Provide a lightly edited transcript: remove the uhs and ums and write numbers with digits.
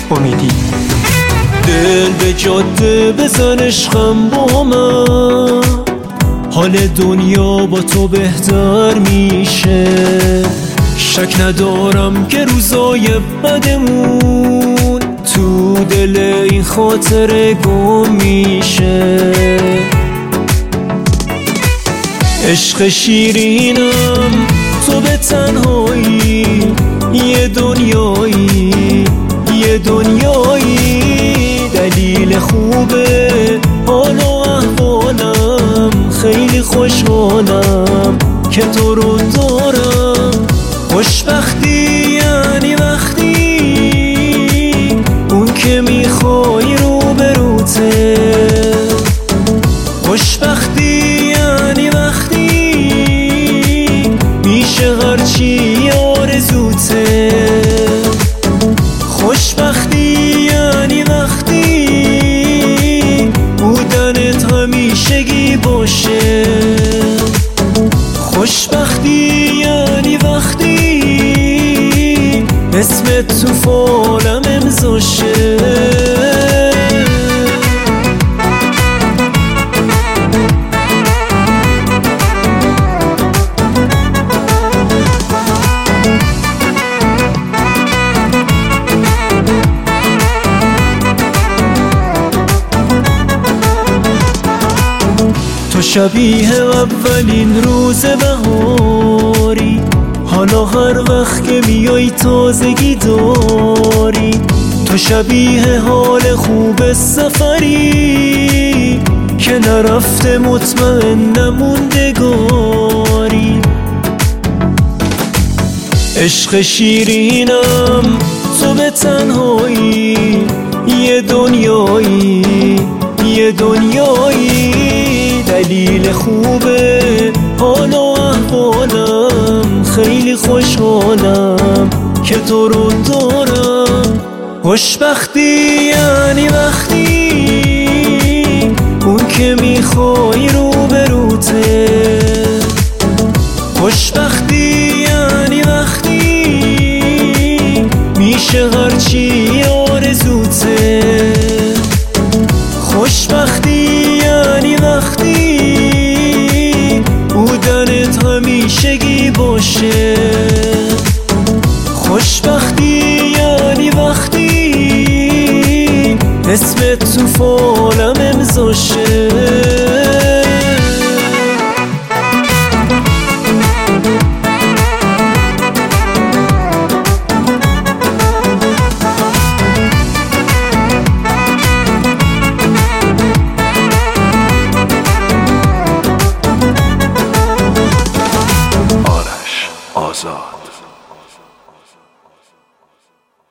امیدی. دل به جاده بزن عشقم با من، حال دنیا با تو بهتر میشه. شک ندارم که روزای بدمون تو دل این خاطره گم میشه. عشق شیرینم تو به تنهایی، یه دنیایی یه دنیایی. دلیل خوبه حال و احوالم، خیلی خوشحالم که تو رو دارم. خوشبختی یعنی وقتی اون که میخوای رو بروته. خوشبختی یعنی وقتی میشه هرچی آرزوته. خوشبختی یعنی وقتی بودنت همیشگی باشه. خوشبختی یعنی وقتی اسمت تو فالم امضا شه. تو شبیه اولین روز بهاری، حالا هر وقت که میای تازگی داری. تو شبیه حال خوب سفری که نرفته مطمئن نموندگاری. عشق شیرینم تو به تنهایی، یه دنیایی یه دنیایی. دلیل خوبه حال و احوالم، خیلی خوشحالم که تو رو دارم. خوشبختی یعنی وقتی اون که میخوای رو بروته. خوشبختی یعنی وقتی میشه هرچی آرزوته. خوشبختی یعنی وقتی بودنت همیشگی باشه. خوشبختی یعنی وقتی اسمت تو فالم امضا شه. آزاد.